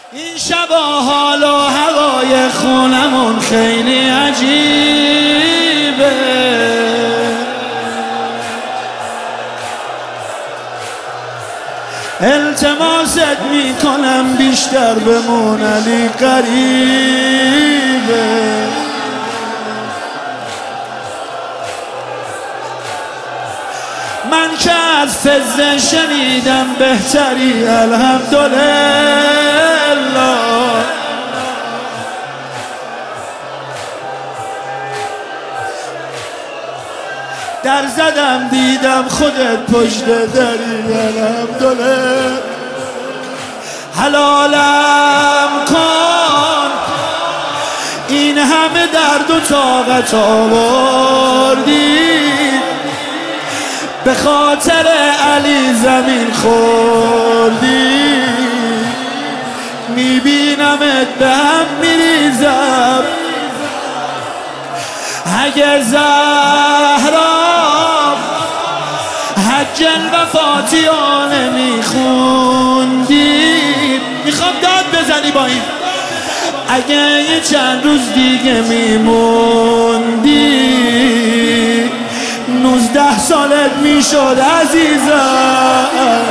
این شبا حال و هوای خونمون خیلی عجیبه، التماست میکنم بیشتر بمون علی قریبه. من که از فزه شنیدم بهتری الحمدلله، در زدم دیدم خودت پشت دری الحمدلله. حلالم کن این همه درد و طاقت آوردی، به خاطر علی زمین خوردی. میبینمت به هم میریزم، اگه زهرا حج الوفاتیانه میخوندی. میخوام داد بزنی با این، اگه یه چند روز دیگه میموندی 19 سالت میشد عزیزم.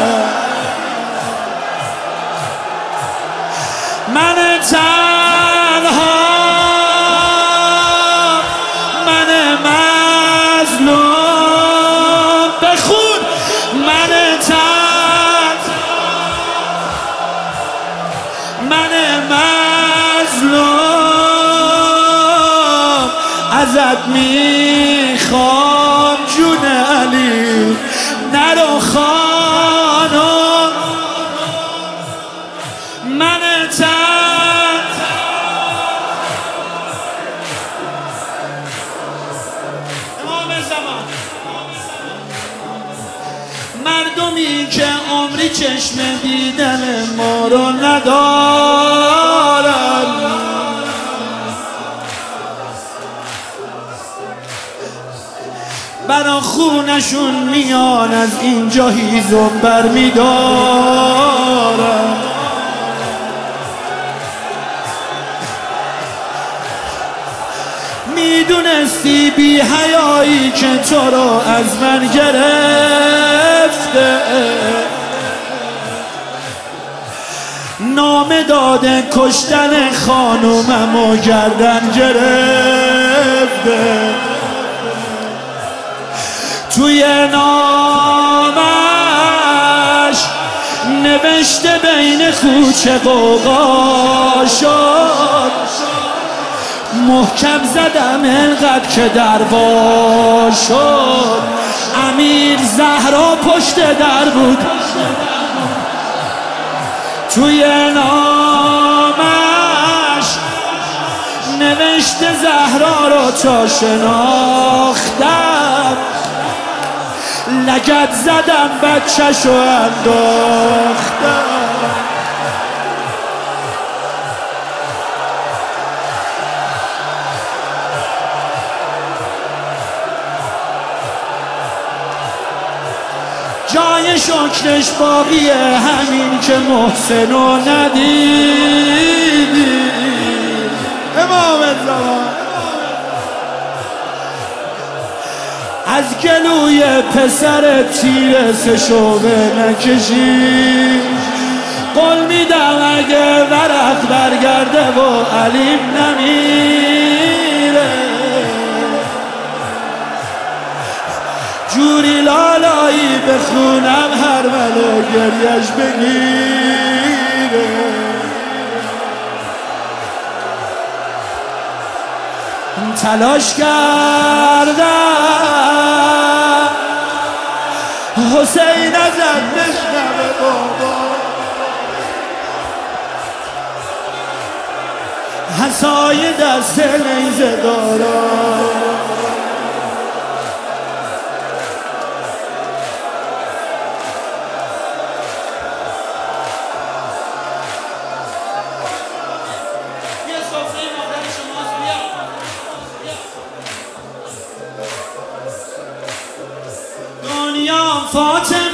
من تنها، من مظلوم، بخون من من مظلوم، ازت میخوام جون علی نرو خانم. من امام زمان، مردمی که عمری چشم دیدن ما رو ندارن، برا خونشون میان از اینجا هیزم برمیدارن. میدونستی بی حیایی که تو رو از من گرفته، نامه داده کشتن خانومم و گردن گرفته. توی نامش نوشته بین کوچه غوغا شد، محکم زدم انقدر که دروا شد. امیر زهرا پشت در بود، توی نامش نوشته زهرا رو تا شناختم، لگد زدم بچه‌شو انداختم. جای شکرش باقیه همین که محسنو ندیدی. امام زمان از گلوی پسر تیر سشوبه نکشی. قول میدم اگه ورق برگرده و علیم نمیره، جوری لالایی بخونم هر منو گریش بگیره. تلاش کردم حسین ازت بشنوه بابا، حصای دست نیزه دارم. دنیا فاتح